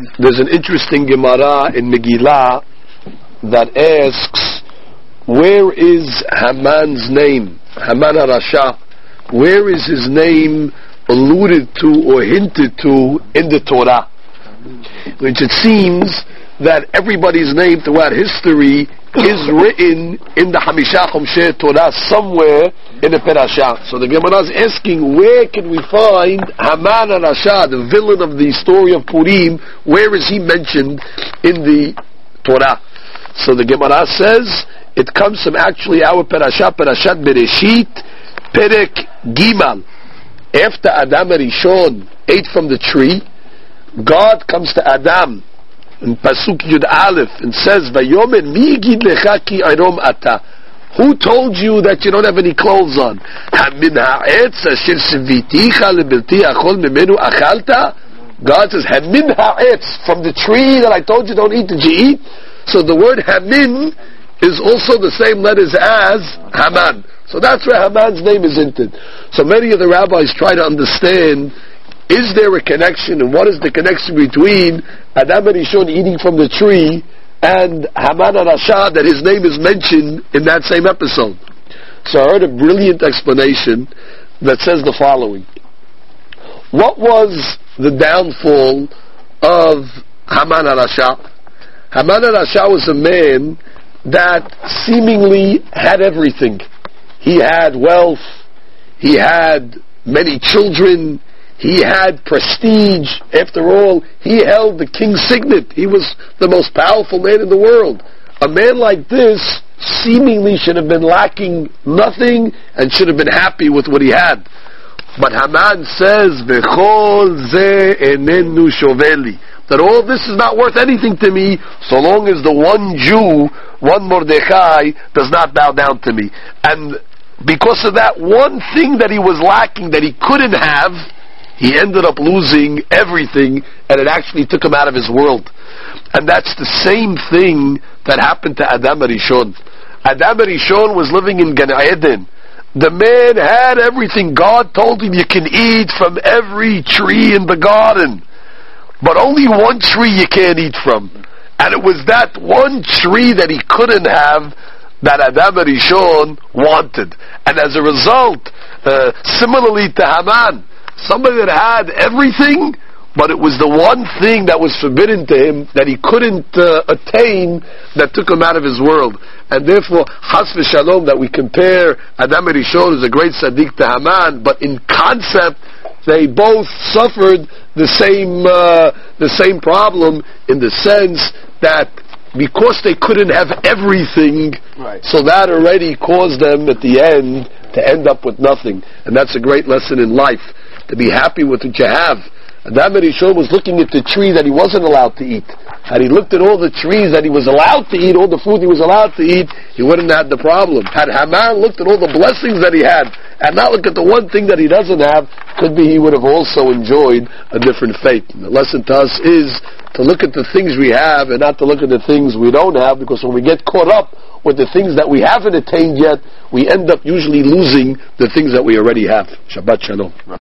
There's an interesting Gemara in Megillah that asks, where is Haman's name? Haman HaRasha. Where is his name alluded to or hinted to in the Torah? Which it seems that everybody's name throughout history is written in the Hamisha Chomshei Torah somewhere in the Parasha. So the Gemara is asking, where can we find Haman HaRasha, the villain of the story of Purim? Where is he mentioned in the Torah? So the Gemara says it comes from actually our Parasha, Parashat Bereshit, Perek Gimal. After Adam Rishon ate from the tree, God comes to Adam in Pasuk Yud Aleph and says, "Vayomer mi yigid lecha ki arom ata." Who told you that you don't have any clothes on? Hamin ha'etz asher sheviticha lebelti achol mimenu achalta. God says, "Hamin ha'etz," from the tree that I told you don't eat, did you eat? So the word Hamin is also the same letters as Haman. So that's where Haman's name is hinted. So many of the rabbis try to understand, is there a connection, and what is the connection between Adam Rishon eating from the tree and Haman HaRasha, that his name is mentioned in that same episode? So I heard a brilliant explanation that says the following. What was the downfall of Haman HaRasha? Haman HaRasha was a man that seemingly had everything. He had wealth, he had many children, he had prestige. After all, he held the king's signet. He was the most powerful man in the world. A man like this seemingly should have been lacking nothing and should have been happy with what he had. But Haman says, "V'chol ze enenu shoveli," that all this is not worth anything to me so long as the one Jew, one Mordechai, does not bow down to me. And because of that one thing that he was lacking, that he couldn't have, he ended up losing everything, and it actually took him out of his world. And that's the same thing that happened to Adam Rishon. Adam Rishon was living in Gan Eden. The man had everything. God told him, you can eat from every tree in the garden, but only one tree you can't eat from. And it was that one tree that he couldn't have that Adam Rishon wanted. And as a result, similarly to Haman, somebody that had everything, but it was the one thing that was forbidden to him, that he couldn't attain, that took him out of his world. And therefore, Chas v'Shalom, that we compare Adam Rishon as a great tzaddik to Haman, but in concept, they both suffered the same problem, in the sense that because they couldn't have everything, right, so that already caused them at the end to end up with nothing. And that's a great lesson in life, to be happy with what you have. Adam Rishon was looking at the tree that he wasn't allowed to eat. Had he looked at all the trees that he was allowed to eat, all the food he was allowed to eat, he wouldn't have had the problem. Had Haman looked at all the blessings that he had, and not look at the one thing that he doesn't have, could be he would have also enjoyed a different fate. And the lesson to us is to look at the things we have and not to look at the things we don't have, because when we get caught up with the things that we haven't attained yet, we end up usually losing the things that we already have. Shabbat Shalom.